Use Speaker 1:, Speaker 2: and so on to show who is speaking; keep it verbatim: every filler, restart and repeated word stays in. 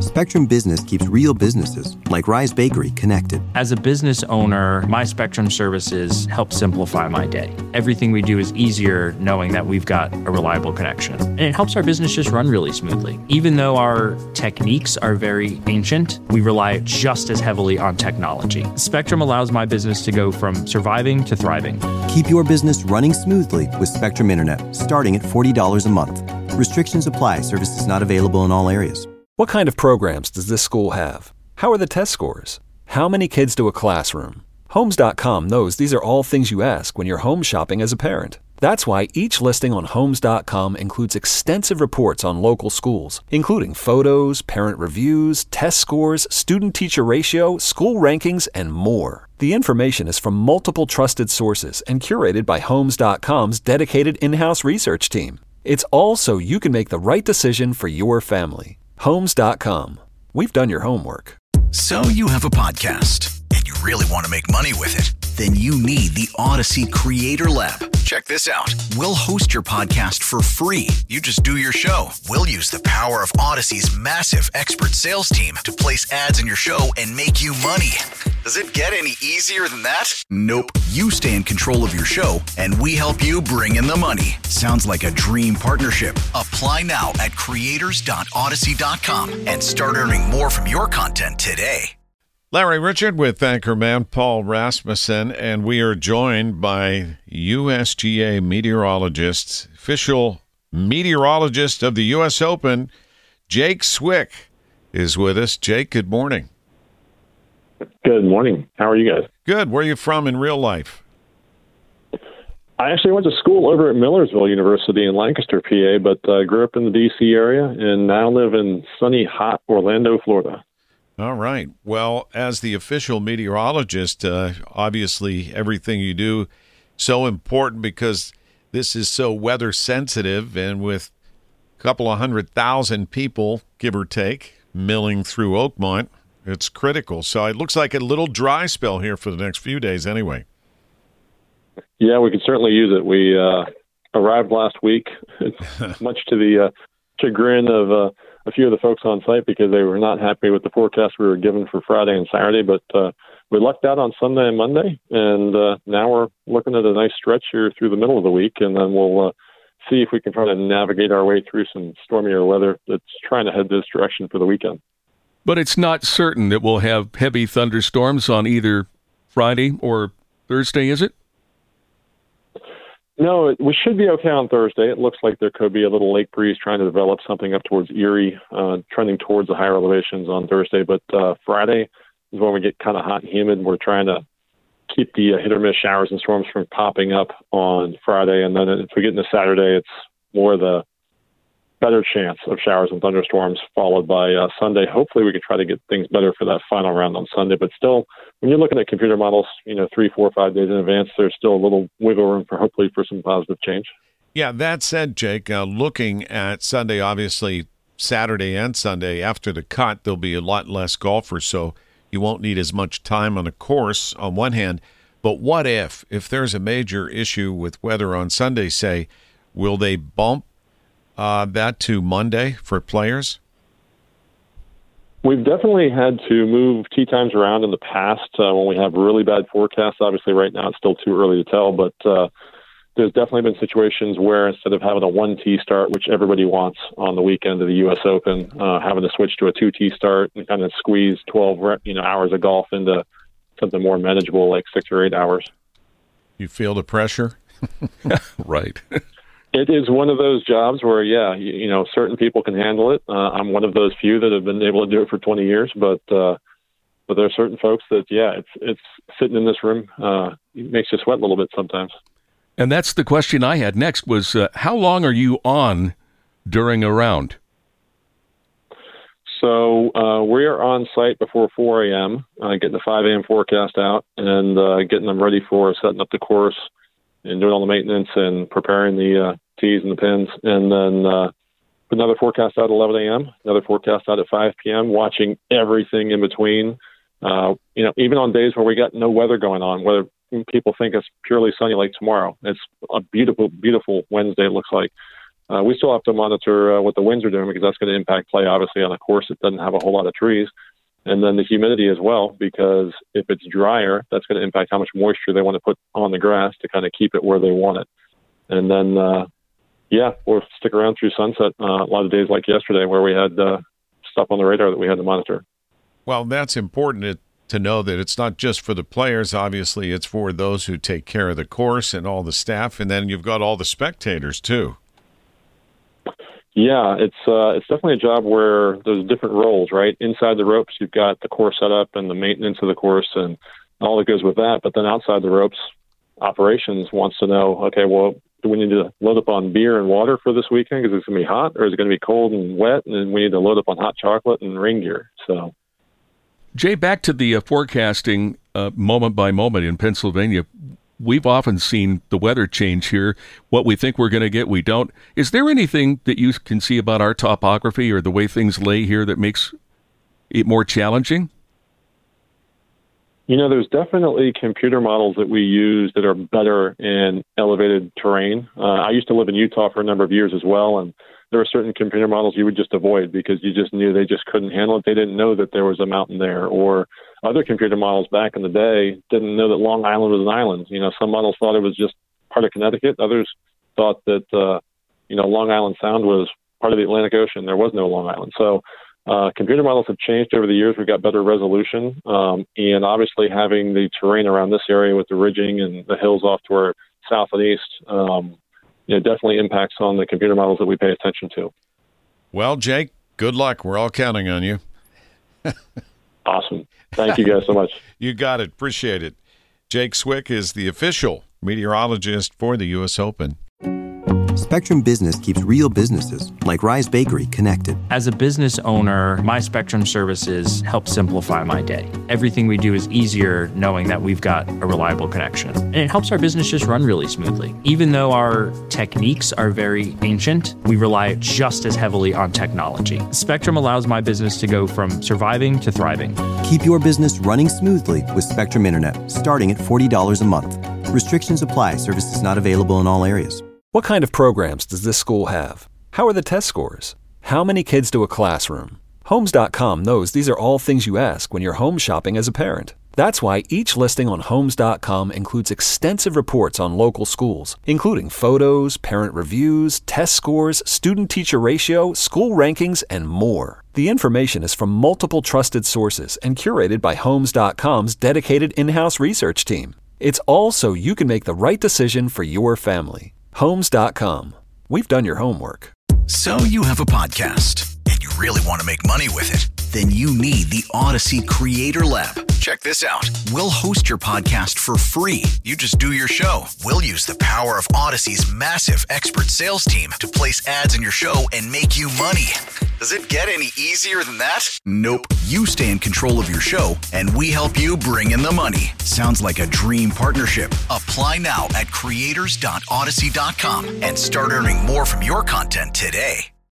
Speaker 1: Spectrum Business keeps real businesses, like Rise Bakery, connected.
Speaker 2: As a business owner, my Spectrum services help simplify my day. Everything we do is easier knowing that we've got a reliable connection. And it helps our business just run really smoothly. Even though our techniques are very ancient, we rely just as heavily on technology. Spectrum allows my business to go from surviving to thriving.
Speaker 1: Keep your business running smoothly with Spectrum Internet, starting at forty dollars a month. Restrictions apply. Services not available in all areas.
Speaker 3: What kind of programs does this school have? How are the test scores? How many kids do a classroom? Homes dot com knows these are all things you ask when you're home shopping as a parent. That's why each listing on Homes dot com includes extensive reports on local schools, including photos, parent reviews, test scores, student-teacher ratio, school rankings, and more. The information is from multiple trusted sources and curated by Homes dot com's dedicated in-house research team. It's all so you can make the right decision for your family. Homes dot com. We've done your homework.
Speaker 4: So you have a podcast and you really want to make money with it? Then you need the Odyssey Creator Lab. Check this out. We'll host your podcast for free. You just do your show. We'll use the power of Odyssey's massive expert sales team to place ads in your show and make you money. Does it get any easier than that? Nope. You stay in control of your show, and we help you bring in the money. Sounds like a dream partnership. Apply now at creators dot odyssey dot com and start earning more from your content today.
Speaker 5: Larry Richard with anchorman Paul Rasmussen, and we are joined by U S G A meteorologist, official meteorologist of the U S Open, Jake Swick is with us. Jake, good morning.
Speaker 6: Good morning. How are you guys?
Speaker 5: Good. Where are you from in real life?
Speaker 6: I actually went to school over at Millersville University in Lancaster, P A, but uh, grew up in the D C area and now live in sunny, hot Orlando, Florida.
Speaker 5: All right. Well, as the official meteorologist, uh, obviously everything you do so important because this is so weather sensitive, and with a couple of hundred thousand people, give or take, milling through Oakmont, it's critical. So it looks like a little dry spell here for the next few days anyway.
Speaker 6: Yeah, we could certainly use it. We uh, arrived last week, much to the uh, chagrin of uh, a few of the folks on site because they were not happy with the forecast we were given for Friday and Saturday. But uh, we lucked out on Sunday and Monday, and uh, now we're looking at a nice stretch here through the middle of the week, and then we'll uh, see if we can try to navigate our way through some stormier weather that's trying to head this direction for the weekend.
Speaker 7: But it's not certain that we'll have heavy thunderstorms on either Friday or Thursday, is it?
Speaker 6: No, it, we should be okay on Thursday. It looks like there could be a little lake breeze trying to develop something up towards Erie, uh, trending towards the higher elevations on Thursday. But uh, Friday is when we get kind of hot and humid. We're trying to keep the uh, hit or miss showers and storms from popping up on Friday. And then if we get into Saturday, it's more the better chance of showers and thunderstorms, followed by uh, Sunday. Hopefully we can try to get things better for that final round on Sunday. But still, when you're looking at computer models, you know, three, four, five days in advance, there's still a little wiggle room for hopefully for some positive change.
Speaker 5: Yeah, that said, Jake, uh, looking at Sunday, obviously Saturday and Sunday, after the cut, there'll be a lot less golfers, so you won't need as much time on the course on one hand. But what if, if there's a major issue with weather on Sunday, say, will they bump Uh, that to Monday for players?
Speaker 6: We've definitely had to move tee times around in the past uh, when we have really bad forecasts. Obviously, right now it's still too early to tell, but uh, there's definitely been situations where instead of having a one tee start, which everybody wants on the weekend of the U S Open, uh, having to switch to a two tee start and kind of squeeze twelve you know hours of golf into something more manageable, like six or eight hours.
Speaker 5: You feel the pressure?
Speaker 7: Right.
Speaker 6: It is one of those jobs where, yeah, you, you know, certain people can handle it. Uh, I'm one of those few that have been able to do it for twenty years, but uh, but there are certain folks that, yeah, it's it's sitting in this room uh, it makes you sweat a little bit sometimes.
Speaker 7: And that's the question I had next was, uh, how long are you on during a round?
Speaker 6: So uh, we are on site before four a.m., uh, getting the five a.m. forecast out and uh, getting them ready for setting up the course and doing all the maintenance and preparing the uh, tees and the pins. And then uh, another forecast out at eleven a.m., another forecast out at five p.m., watching everything in between. Uh, you know, even on days where we got no weather going on, whether people think it's purely sunny like tomorrow. It's a beautiful, beautiful Wednesday, it looks like. Uh, we still have to monitor uh, what the winds are doing because that's going to impact play, obviously, on a course that doesn't have a whole lot of trees. And then the humidity as well, because if it's drier, that's going to impact how much moisture they want to put on the grass to kind of keep it where they want it. And then, uh, yeah, we'll stick around through sunset uh, a lot of days like yesterday where we had uh, stuff on the radar that we had to monitor.
Speaker 5: Well, that's important to know that it's not just for the players. Obviously, it's for those who take care of the course and all the staff, and then you've got all the spectators too.
Speaker 6: Yeah, it's uh, it's definitely a job where there's different roles, right? Inside the ropes, you've got the course setup and the maintenance of the course and all that goes with that. But then outside the ropes, operations wants to know, okay, well, do we need to load up on beer and water for this weekend because it's going to be hot, or is it going to be cold and wet, and then we need to load up on hot chocolate and rain gear? So,
Speaker 7: Jay, back to the uh, forecasting uh, moment by moment in Pennsylvania. We've often seen the weather change here. What we think we're going to get, we don't. Is there anything that you can see about our topography or the way things lay here that makes it more challenging?
Speaker 6: You know, there's definitely computer models that we use that are better in elevated terrain. Uh, I used to live in Utah for a number of years as well, and there were certain computer models you would just avoid because you just knew they just couldn't handle it. They didn't know that there was a mountain there. Or other computer models back in the day didn't know that Long Island was an island. You know, some models thought it was just part of Connecticut. Others thought that, uh, you know, Long Island Sound was part of the Atlantic Ocean. There was no Long Island. So uh, computer models have changed over the years. We've got better resolution. Um, and obviously having the terrain around this area with the ridging and the hills off to our south and east, um, you know, definitely impacts on the computer models that we pay attention to.
Speaker 5: Well, Jake, good luck. We're all counting on you.
Speaker 6: Awesome. Thank you guys so much.
Speaker 5: You got it. Appreciate it. Jake Swick is the official meteorologist for the U S Open.
Speaker 1: Spectrum Business keeps real businesses, like Rise Bakery, connected.
Speaker 2: As a business owner, my Spectrum services help simplify my day. Everything we do is easier knowing that we've got a reliable connection. And it helps our business just run really smoothly. Even though our techniques are very ancient, we rely just as heavily on technology. Spectrum allows my business to go from surviving to thriving.
Speaker 1: Keep your business running smoothly with Spectrum Internet, starting at forty dollars a month. Restrictions apply. Services not available in all areas.
Speaker 3: What kind of programs does this school have? How are the test scores? How many kids to a classroom? Homes dot com knows these are all things you ask when you're home shopping as a parent. That's why each listing on Homes dot com includes extensive reports on local schools, including photos, parent reviews, test scores, student-teacher ratio, school rankings, and more. The information is from multiple trusted sources and curated by Homes dot com's dedicated in-house research team. It's all so you can make the right decision for your family. Homes dot com. We've done your homework.
Speaker 4: So you have a podcast and you really want to make money with it? Then you need the Odyssey Creator Lab. Check this out. We'll host your podcast for free. You just do your show. We'll use the power of Odyssey's massive expert sales team to place ads in your show and make you money. Does it get any easier than that? Nope. You stay in control of your show, and we help you bring in the money. Sounds like a dream partnership. Apply now at creators dot odyssey dot com and start earning more from your content today.